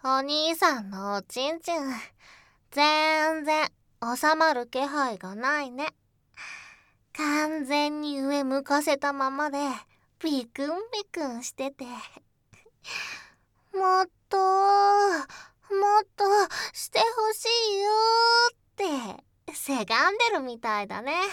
お兄さんのおちんちん、全然収まる気配がないね。完全に上向かせたままでビクンビクンしてて、もっとしてほしいよってせがんでるみたいだね。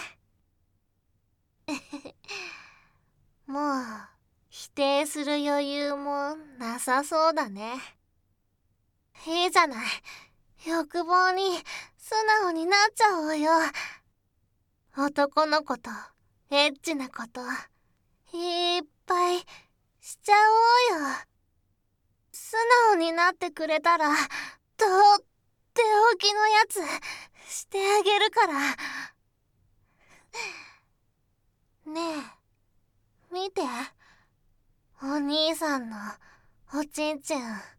もう否定する余裕もなさそうだね。いいじゃない、欲望に素直になっちゃおうよ。男の子とエッチなこといっぱいしちゃおうよ。素直になってくれたらとっておきのやつしてあげるから。ねえ、見て、お兄さんのおちんちん。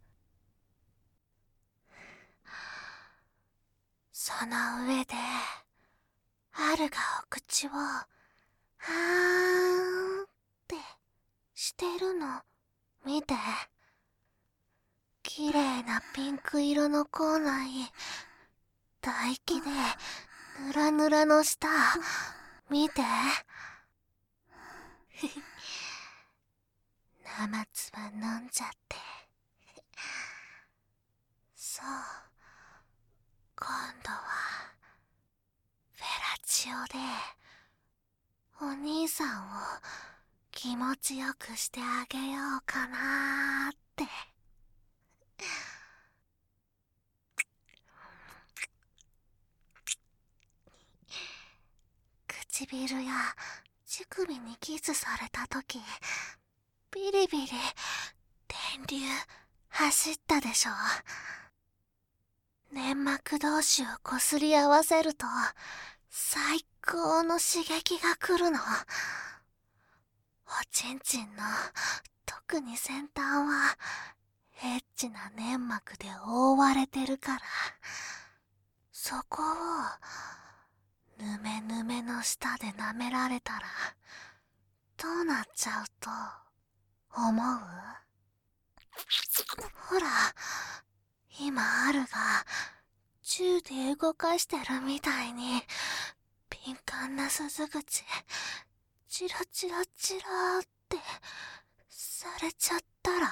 その上で春がお口をはーんってしてるの見て。綺麗なピンク色の口内、唾液でぬらぬらの舌見て。生唾飲んじゃって。そう、今度はフェラチオでお兄さんを気持ちよくしてあげようかなーって。唇や乳首にキスされた時、ビリビリ電流走ったでしょ。粘膜同士をこすり合わせると最高の刺激が来るの。おちんちんの特に先端はエッチな粘膜で覆われてるから、そこをぬめぬめの舌で舐められたらどうなっちゃうと思う？ほら、今あるが銃で動かしてるみたいに敏感な鈴口チラチラチラってされちゃったら。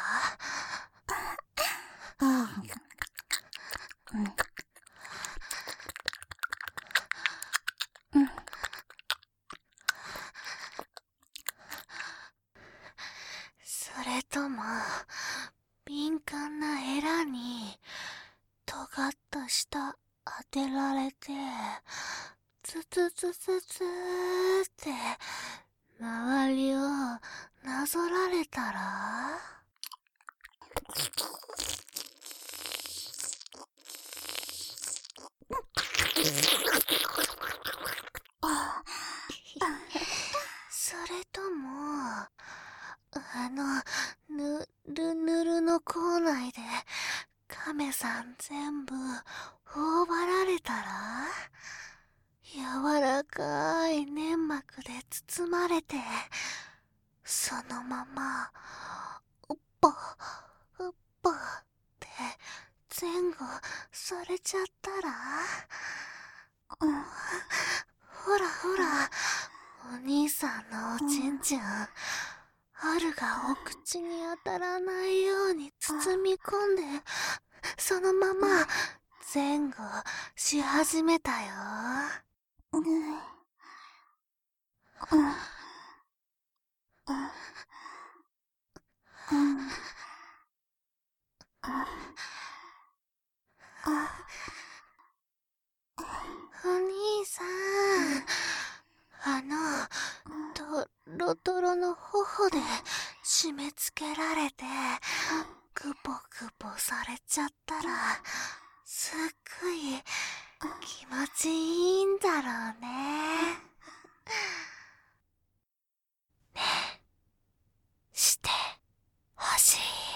それとも敏感なエラに尖った舌当てられてツツツツツーって周りをなぞられたら。それともぬるぬるの口内で亀さん全部頬張られたら、柔らかい粘膜で包まれてそのままうっぽうっぽって前後されちゃったら。ほらほら、お兄さんのおちんちん、春がお口に当たらないように包み込んでそのまま前後し始めたよ。お兄さん、トロトロの頬で締め付けられてグポグポされちゃったらすっごい気持ちいいんだろうね。ねえ、してほしい。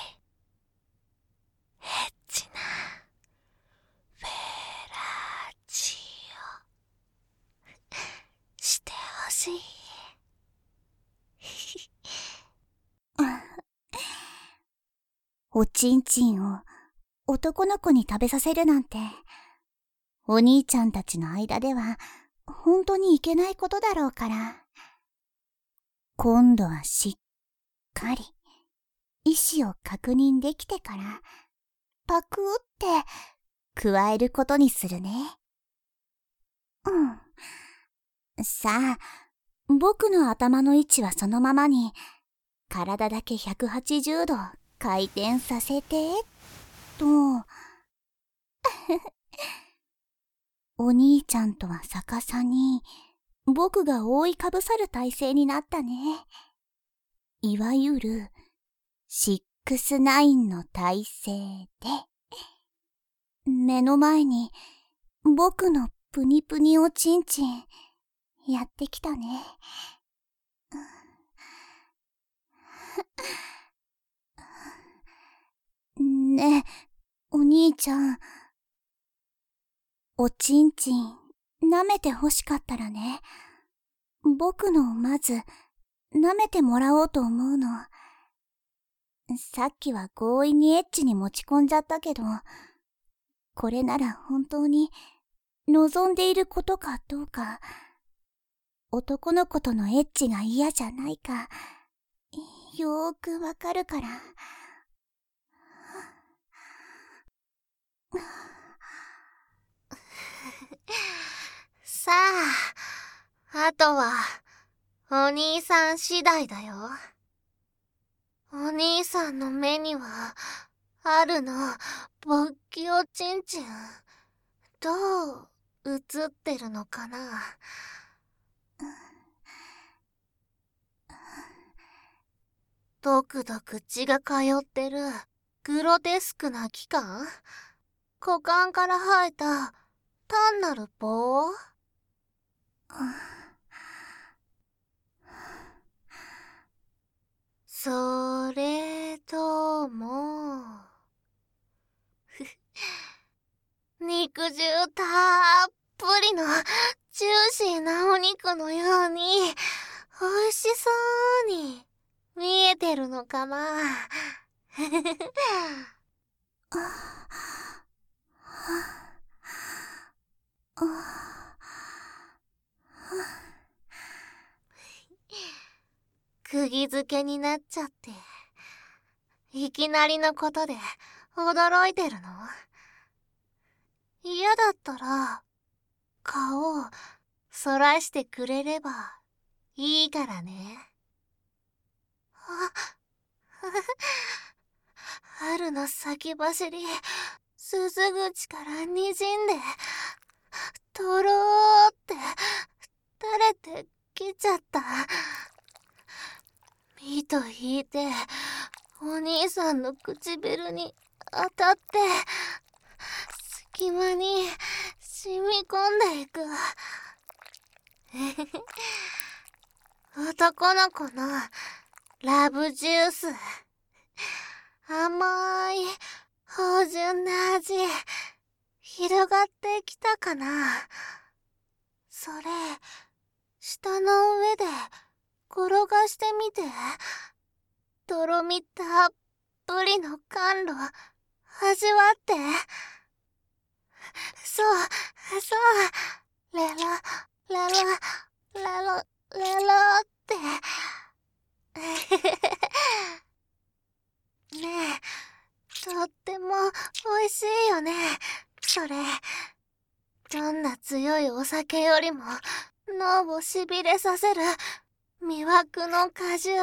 エッチなフェラチオしてほしい。 おちんちんを男の子に食べさせるなんて、お兄ちゃんたちの間では本当にいけないことだろうから、今度はしっかり意思を確認できてからパクって加えることにするね。さあ、僕の頭の位置はそのままに、体だけ180度回転させて、と。お兄ちゃんとは逆さに、僕が覆いかぶさる体勢になったね。いわゆる、6-9の体勢で、目の前に、僕のプニプニおちんちん、やってきたね。ねえ、お兄ちゃん。おちんちん、舐めて欲しかったらね。僕のをまず、舐めてもらおうと思うの。さっきは強引にエッチに持ち込んじゃったけど、これなら本当に望んでいることかどうか、男の子とのエッチが嫌じゃないか、よーくわかるから。 さあ、あとはお兄さん次第だよ。お兄さんの目にはあるの勃起おちんちん、どう映ってるのかな。ドクドク血が通ってるグロテスクな器官、股間から生えた単なる棒。それとも肉汁たっぷりのジューシーなお肉のように美味しそうに見えてるのかな。釘付けになっちゃって、いきなりのことで驚いてるの？嫌だったら顔をそらしてくれればいいからね。春の先走り、鈴口からにじんで、とろーって垂れてきちゃった。ミと引いて、お兄さんの唇に当たって、隙間に染み込んでいく。男の子のラブジュース、甘い芳醇な味、広がってきたかな。それ、舌の上で転がしてみて。とろみたっぷりの甘露、味わって。そう、そう、レロ、レロ、レロ、レロって。ねえ、とっても美味しいよね、それ。どんな強いお酒よりも脳をしびれさせる魅惑の果汁。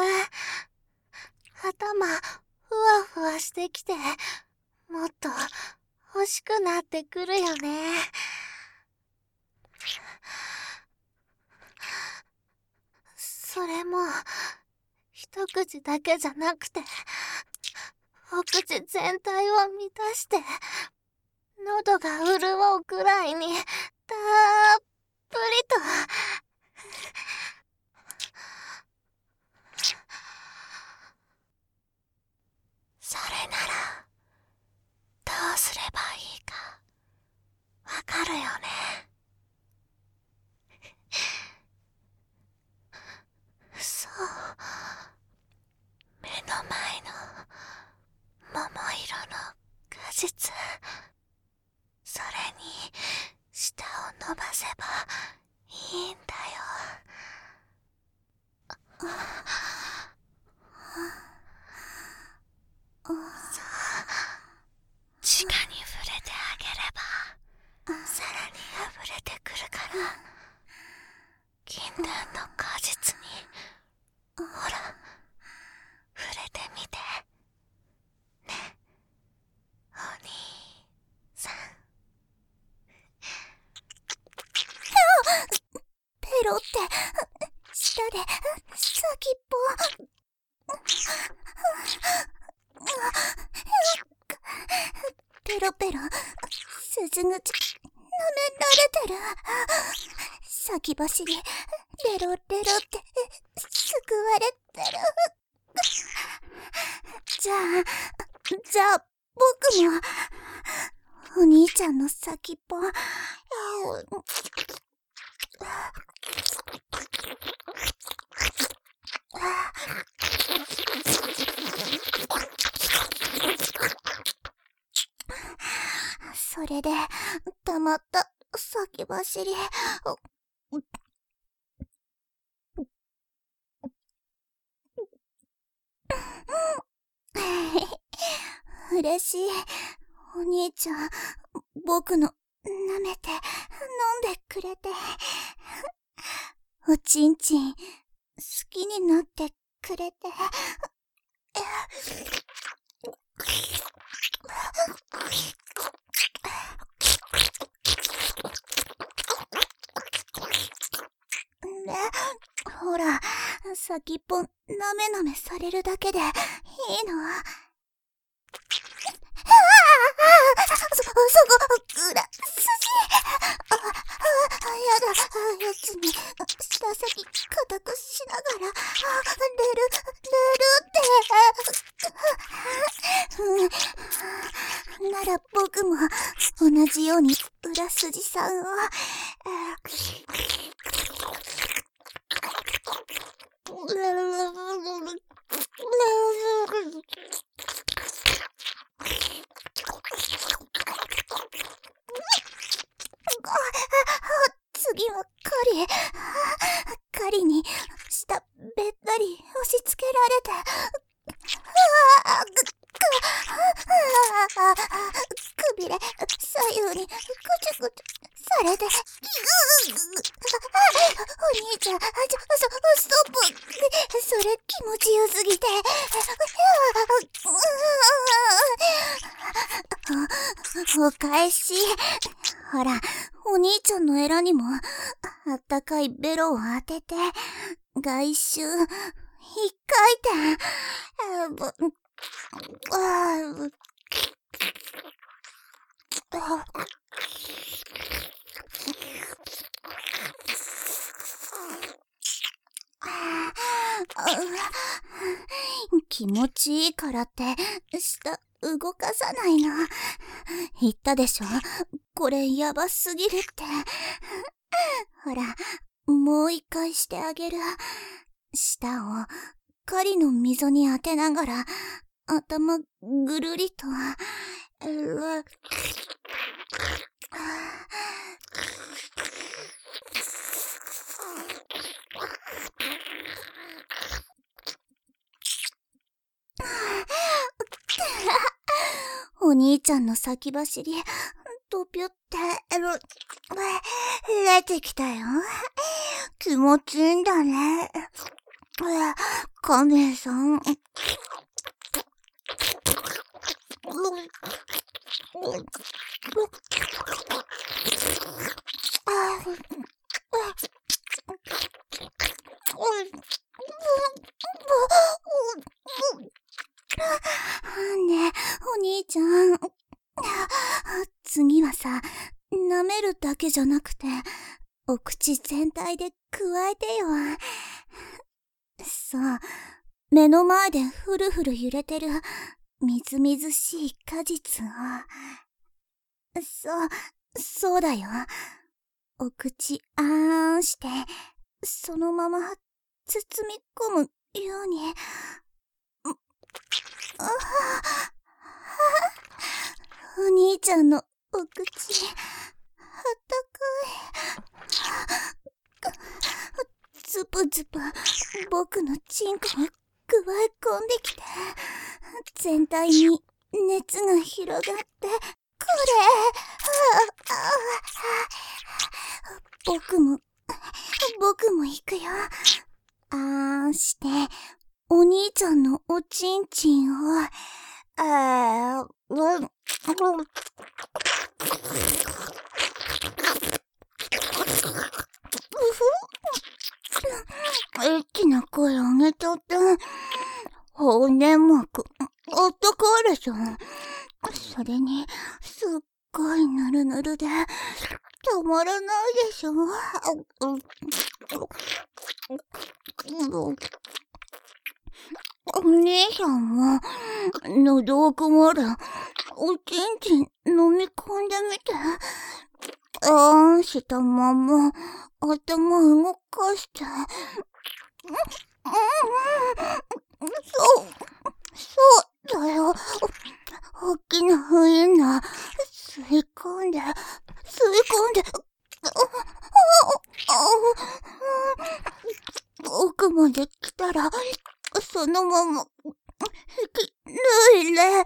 頭ふわふわしてきて、もっと欲しくなってくるよね。それも一口だけじゃなくて、お口全体を満たして、喉が潤うくらいにたっぷりと。それならどうすればいいかわかるよね。そう、目の前の桃色の果実。それに舌を伸ばせばいいんだよ。さあ、直に触れてあげればさらに溢れてくるから。禁断の果実にほら触れてみてね、お兄さん。 ペロって舌で先っぽペロペロ鈴口舐められてる。先走りレロレロってすくわれてる。じゃあ僕もお兄ちゃんの先っぽそれでたまった先走り嬉しい。お兄ちゃん僕の舐めて飲んでくれておちんちん好きになってくれてね、ほら先っぽなめなめされるだけでいいの。そこ裏筋やだ、やつに舌先固くしながら寝るってなら僕も同じように裏筋さんを次は狩りに舌べったり押し付けられてくびれ左右にぐちゅぐちゅされてお兄ちゃんストップ。それ気持ちよすぎてお返し。ほらお兄ちゃんのエラにもあったかいベロを当てて外周一回転気持ちいいからって舌動かさないの。言ったでしょ、これやばすぎるって。ほらもう一回してあげる。舌を狩りの溝に当てながら頭ぐるりとお兄ちゃんの先走りドピュって出てきたよ。気持ちいいんだね。カメさんねえお兄ちゃん、次はさ舐めるだけじゃなくてお口全体で加えてよ。そう、目の前でふるふる揺れてるみずみずしい果実を。そうだよ。お口あーんしてそのまま包み込むように。 ちゃんのお口、あったかい。ズブズブ、僕のチンコが加え込んできて、全体に熱が広がって、これ、僕も行くよ。あーして、お兄ちゃんのおちんちんを、エッチな声上げちゃって、骨膜、あったかいでしょ。それに、すっごいぬるぬるで、たまらないでしょ。お兄さんも、喉奥まで、おちんちん飲み込んでみて。あーしたまま、頭動かして。そうだよ。大きなウインナー、吸い込んで。奥まで来たら、そのまま、引き抜いて、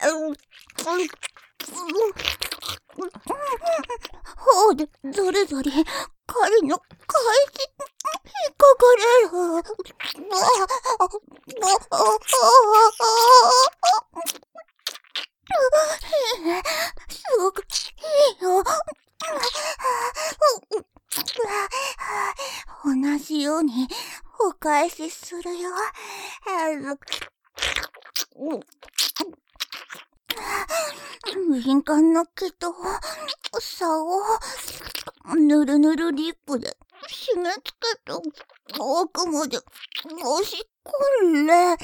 頬でゾリゾリ、狩りの返し、引っかかれる。すごくいいよ。同じようにお返しするよ。敏感な毛と竿をぬるぬるリップで締め付けて奥まで押し込んで、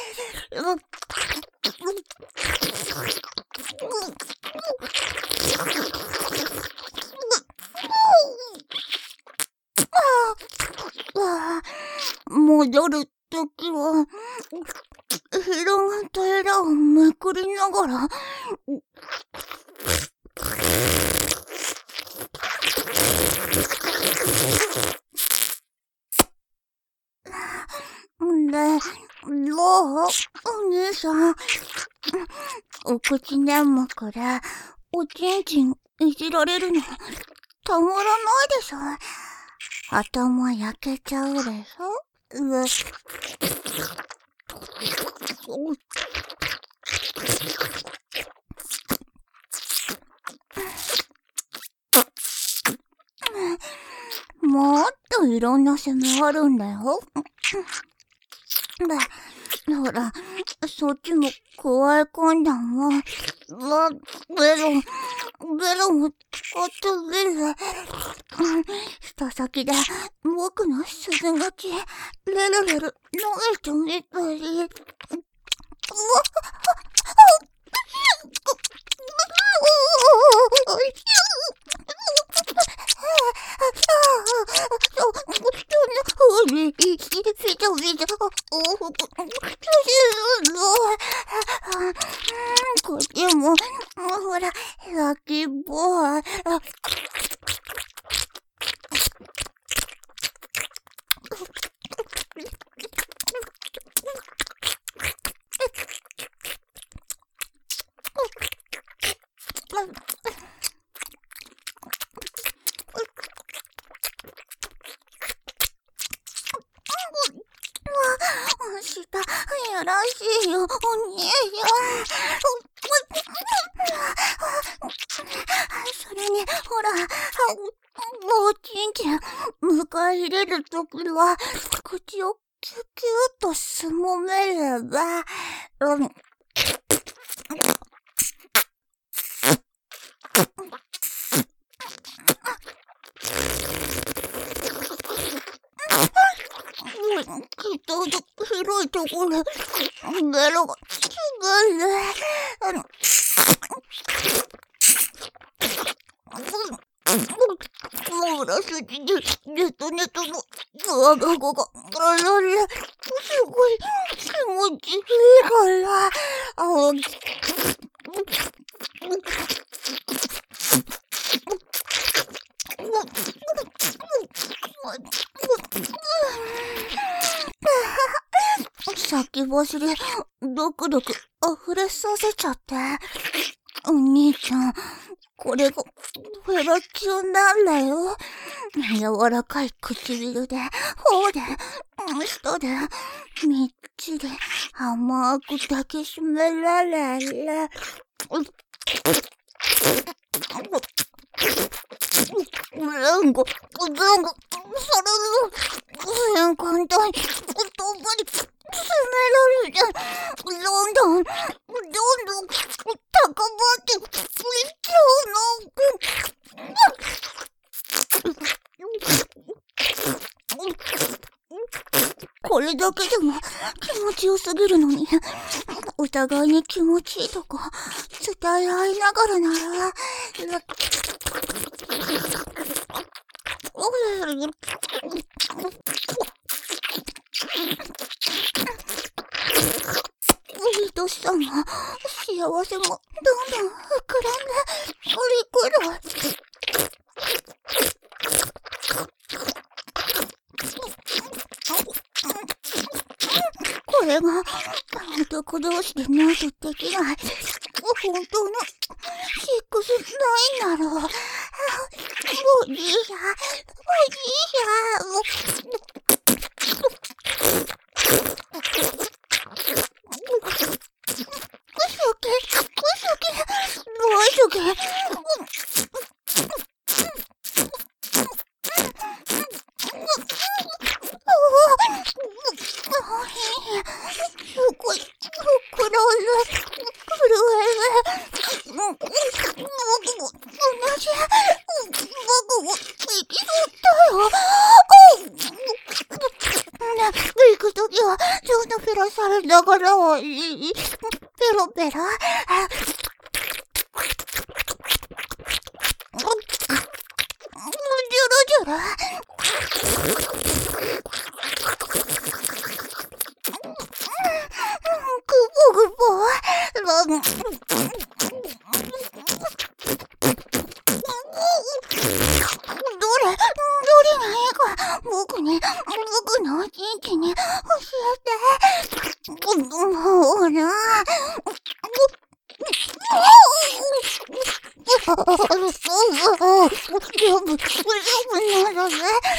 戻るときは、広がったエラをめくりながら、どう？お兄さん。お口粘膜で、おちんちんいじられるの、たまらないでしょ。頭焼けちゃうでしょ。もっといろんな攻めあるんだよ。ほら、そっちも加え込んだもん。ベロも使ってみる。舌先で僕の鈴がち、レルレル舐めてみたり。こっちも、ほら、先っぽは、したやらしいよ、お兄さん。それに、ほら、おちんちん、迎え入れるときは、口をキュキュッとすもめれば、きっと広いところでベロが違うね。もうらすじにネトネトのガガガガすごい気持ちいいから。 先走り、ドクドク溢れさせちゃって。お兄ちゃん、これがフェラチオなんだよ。柔らかい唇で、頬で、舌で、みっちり甘く抱きしめられる。連呼、それの、全簡単に、言葉に詰められて、どんどん高まっていっちゃうの。これだけでも気持ちよすぎるのに、お互いに気持ちいいとこ伝え合いながらなら、愛しさも幸せもどんどん膨らんでくる。これが男同士でなぜできない本当の6-9なの。おじいや、行くときは、ちょうどフェラされながらはいい。ペロペロ。ジュルジュル。グボグボ。どれがいいか、僕のおじいちに教えて。ほら。全部ならね。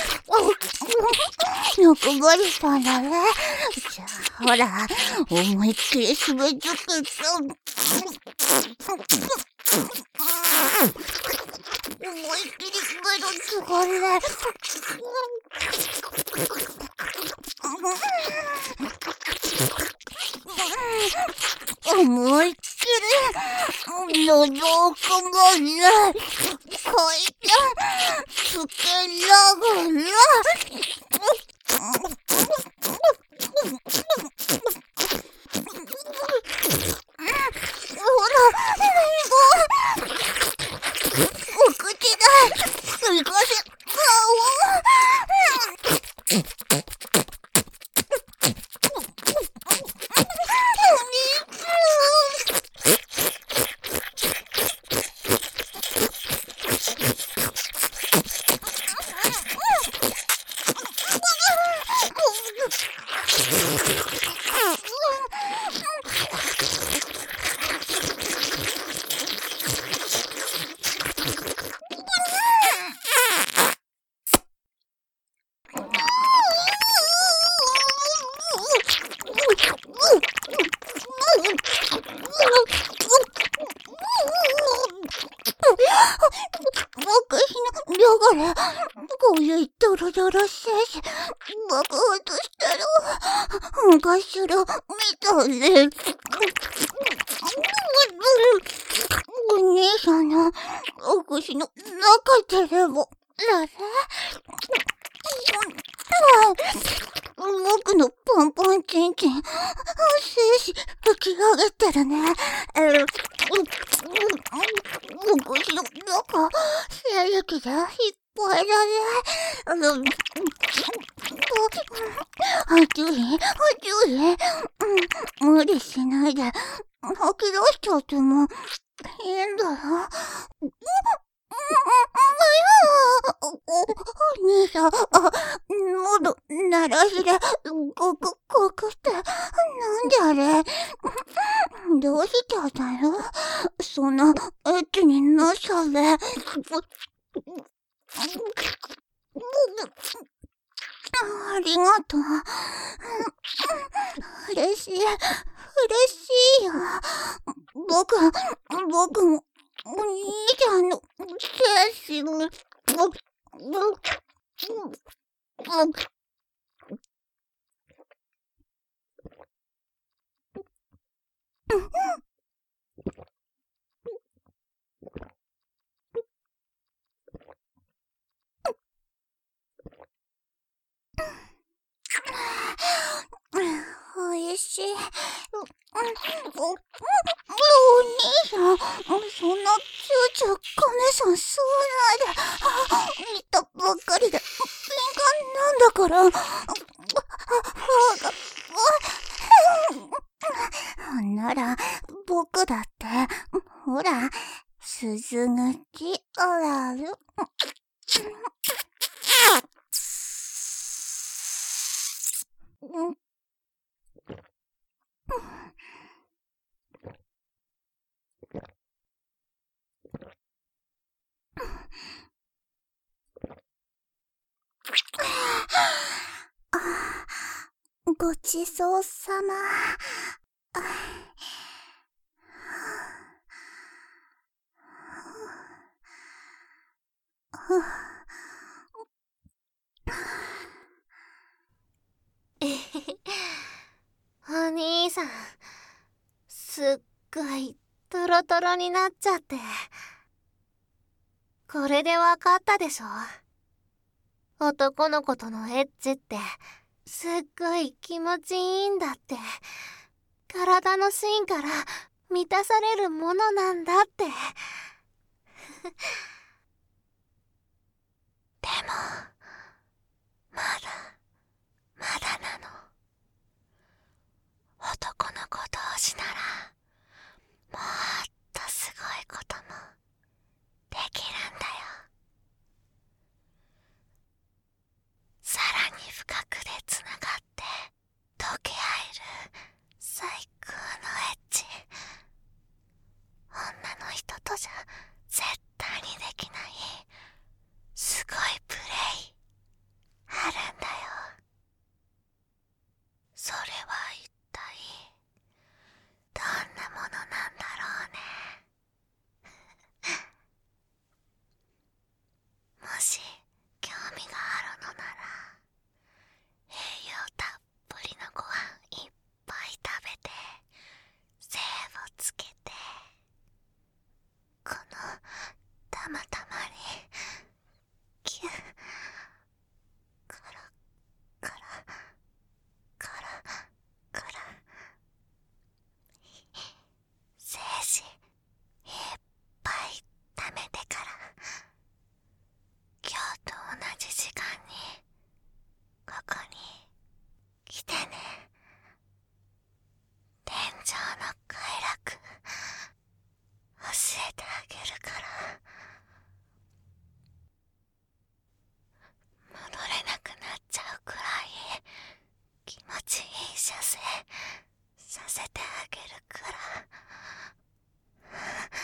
欲張りしたんだね。じゃあ、ほら、思いっきり締めちゃくさ。思いっきり目のつがれ。思いっきり喉奥までこいてつけながらほら、お口だいかせこういうドロドロせい爆発したらガス炉みたいでお姉さんのお口の中でもだね。僕のパンパンチンチン精子吹き上げてるね。お口の中精液でいっぱいだね。無理しないで吐き出しちゃっても変だろ。兄さん、喉、鳴らしで、ごくって、なんであれ。どうしちゃったの？そんな、エッチになされ。ありがとう。嬉しいよ。僕も、お兄ちゃんの精神に、おいしい。お兄さん、そんなちゅうちゅう亀さん吸わないで。見たばっかりで、敏感なんだから。なら、僕だって、ほら、鈴口オラル。ごちそうさま。 お兄さん、すっごいトロトロになっちゃって。これでわかったでしょ？男の子とのエッチってすっごい気持ちいいんだって。体の芯から満たされるものなんだって。でもまだなの。男の子同士ならもっとすごいこともできるんだよ。さらに深くでつながって溶け合える最高のエッチ。女の人とじゃ絶対にできないすごいプレイあるんだよ。それは一体どんなものなんだろうね。もし興味があるのなら栄養たっぷりのご飯いっぱい食べて精をつけて、このたまたまにキュッカラカラカラカラ精子いっぱい溜めてから今日と同じ時間にここに来てね。天井の快楽教えてあげるから。戻れなくなっちゃうくらい気持ちいい射精させてあげるから。